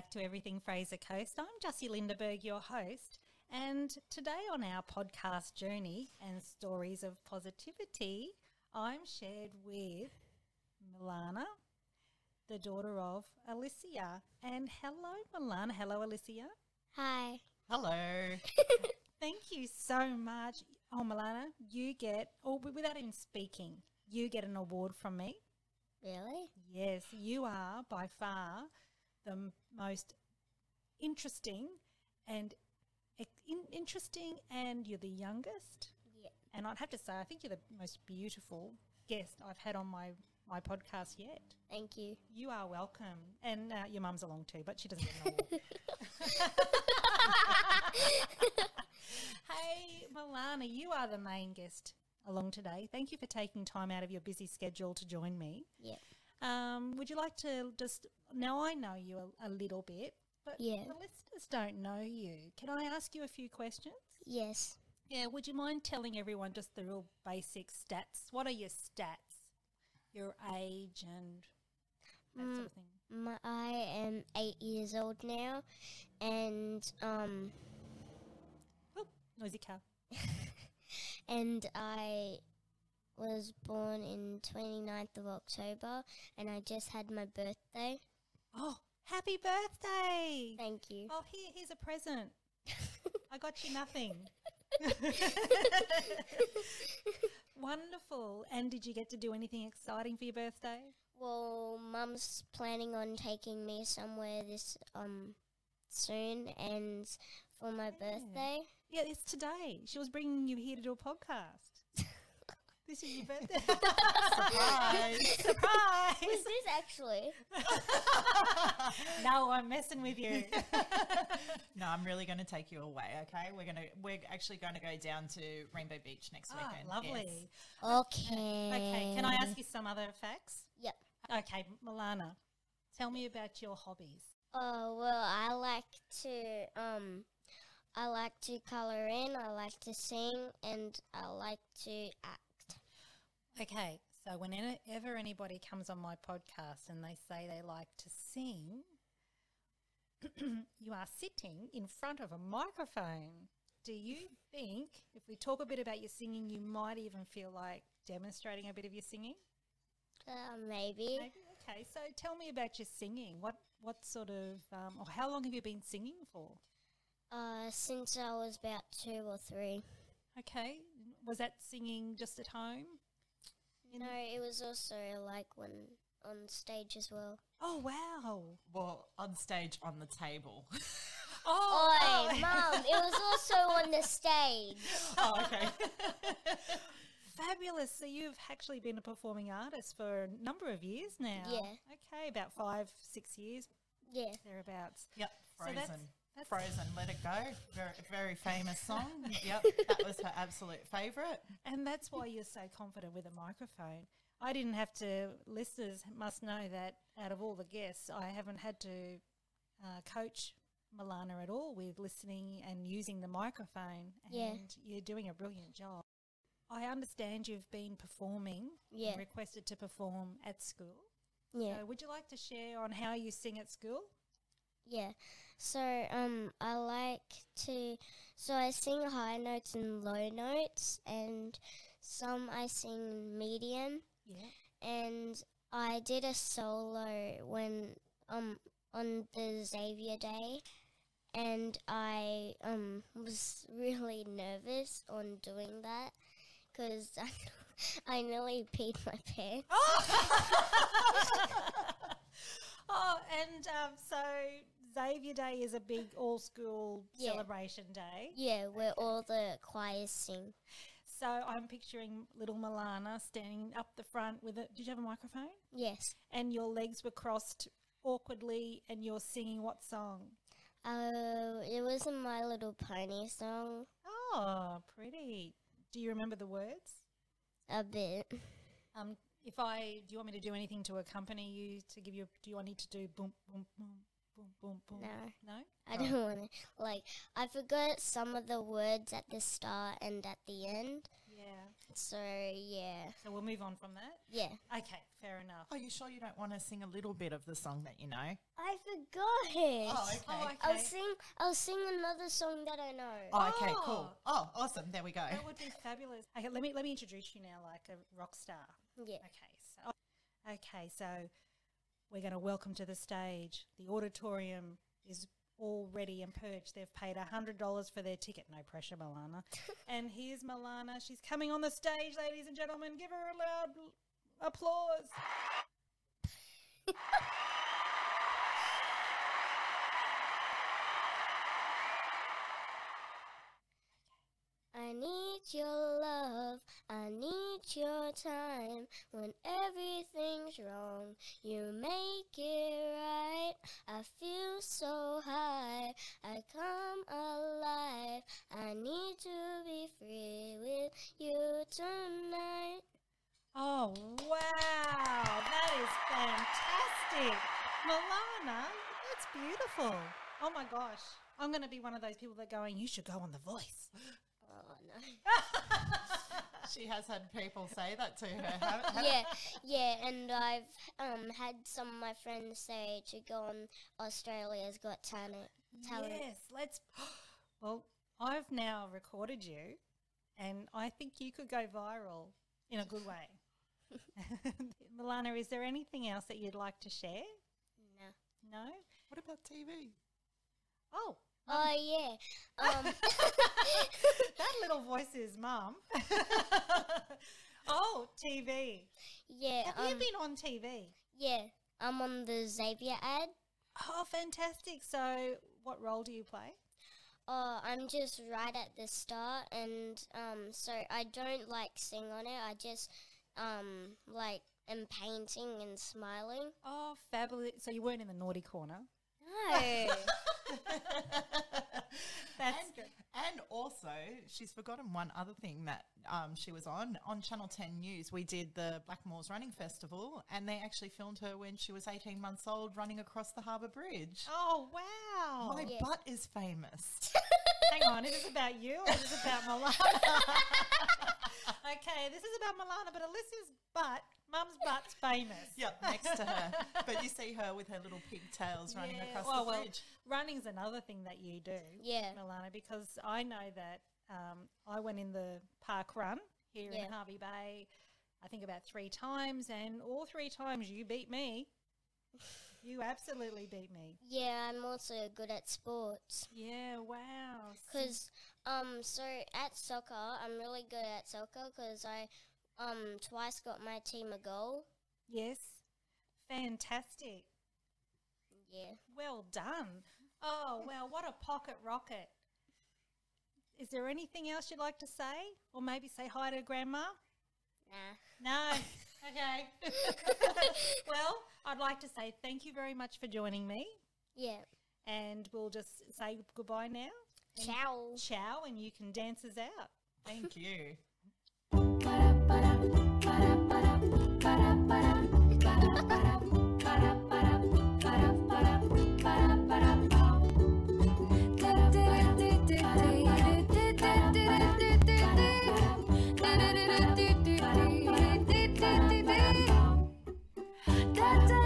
back to Everything Fraser Coast. I'm Jussie Lindeberg, your host, and today on our podcast journey and stories of positivity, I'm shared with Milana, the daughter of Alicia. And hello, Milana. Hello, Alicia. Hi. Hello. Thank you so much. Oh, Milana, you get, without even speaking, you get an award from me. Really? Yes, you are by far the most interesting and you're the youngest. Yeah. And I'd have to say, I think you're the most beautiful guest I've had on my podcast yet. Thank you. You are welcome. And your mum's along too, but she doesn't get an award. Hey, Milana, you are the main guest along today. Thank you for taking time out of your busy schedule to join me. Yeah. Would you like to just, now I know you a little bit, but Yeah. the listeners don't know you. Can I ask you a few questions? Yes. Yeah, would you mind telling everyone just the real basic stats? What are your stats? Your age and that sort of thing. I am 8 years old now, and Oh, noisy car. and I was born in 29th of October, and I just had my birthday. Oh, happy birthday. Thank you. Oh, here's a present. I got you nothing. Wonderful. And did you get to do anything exciting for your birthday? Well, Mum's planning on taking me somewhere this soon, and for my birthday. Yeah, it's today. She was bringing you here to do a podcast. This is your birthday. Surprise. Surprise. Who's this actually? No, I'm messing with you. No, I'm really going to take you away, okay? We're actually going to go down to Rainbow Beach next weekend. Lovely. Okay. Okay, can I ask you some other facts? Yep. Okay, Milana, tell me about your hobbies. Oh, well, I like to colour in, I like to sing, and I like to act. Okay, so whenever anybody comes on my podcast and they say they like to sing, you are sitting in front of a microphone. Do you think, if we talk a bit about your singing, you might even feel like demonstrating a bit of your singing? Maybe. Maybe. Okay, so tell me about your singing. What sort of, or how long have you been singing for? Since I was about 2 or 3. Okay, was that singing just at home? No, it was also like when on stage as well. Oh, wow. Well, on stage on the table. Oi, Mum, it was also on the stage. Oh, okay. Fabulous. So you've actually been a performing artist for a number of years now. Yeah. Okay, about 5-6 years, Yeah. thereabouts. Yep, So Frozen. that's- Frozen, Let It Go. Very, very famous song. Yep, that was her absolute favourite. And that's why you're so confident with a microphone. I didn't have to, listeners must know that out of all the guests, I haven't had to coach Milana at all with listening and using the microphone. And Yeah. you're doing a brilliant job. I understand you've been performing Yeah. and requested to perform at school. Yeah. So would you like to share on how you sing at school? Yeah. So, I like to, so I sing high notes and low notes, and some I sing medium, Yeah. and I did a solo when, on the Xavier Day, and I, was really nervous on doing that, because I nearly peed my pants. Oh, and so Xavier Day is a big all-school Yeah. celebration day. Yeah, where all the choirs sing. So I'm picturing little Milana standing up the front with it. Did you have a microphone? Yes. And your legs were crossed awkwardly and you're singing what song? It was a My Little Pony song. Oh, pretty. Do you remember the words? A bit. Do you want me to do anything to accompany you to give you, do I need to do boom, boom, boom, boom, boom, boom? No. No? I don't want to. I forgot some of the words at the start and at the end. Yeah. so yeah, So we'll move on from that. yeah. Okay, fair enough. Are you sure you don't want to sing a little bit of the song that you know? I forgot it. Oh, okay. Oh, okay. I'll sing another song that I know. Oh, okay, Oh. cool. Oh, awesome. There we go. That would be fabulous. Okay, let me introduce you now like a rock star. Yeah. Okay, so we're going to welcome to the stage. The auditorium is all ready and purged. They've paid $100 for their ticket. No pressure, Milana. And here's Milana. She's coming on the stage, ladies and gentlemen. Give her a loud applause. I need your love, I need your time. When everything's wrong, you make it right. I feel so high, I come alive. I need to be free with you tonight. Oh, wow. That is fantastic. Milana, that's beautiful. Oh, my gosh. I'm going to be one of those people that going, you should go on The Voice. Oh no. She has had people say that to her, haven't Yeah, and I've had some of my friends say to go on Australia's Got Talent. Yes, let's. Well, I've now recorded you, and I think you could go viral in a good way. Milana, is there anything else that you'd like to share? No. No? What about TV? Oh, Oh yeah. that little voice is Mum. Oh, TV. Yeah. Have you been on TV? Yeah. I'm on the Xavier ad. Oh, fantastic. So what role do you play? I'm just right at the start, and so I don't like sing on it. I just like am painting and smiling. Oh, fabulous. So you weren't in the naughty corner? No. That's good. And also, she's forgotten one other thing that she was on Channel 10 News. We did the Blackmores Running Festival, and they actually filmed her when she was 18 months old running across the Harbour Bridge. Oh, wow. My Yeah. butt is famous. Hang on, is this about you or is this about Milana? Okay, this is about Milana, but Alyssa's butt, Mum's butt's famous. Yep, next to her. But you see her with her little pigtails running Yeah, across well, the bridge. Running's another thing that you do, Yeah. Milana, because I know that I went in the park run here in Yeah. Harvey Bay, I think about 3 times, and all 3 times you beat me. You absolutely beat me. Yeah, I'm also good at sports. Yeah, wow. Cause so at soccer, I'm really good at soccer because I twice got my team a goal. Yes, fantastic. Yeah. Well done. Oh, well, what a pocket rocket. Is there anything else you'd like to say? Or maybe say hi to Grandma? Nah. No. Okay. Well, I'd like to say thank you very much for joining me. Yeah. And we'll just say goodbye now. And Ciao. Ciao, and you can dance us out. Thank you. Da da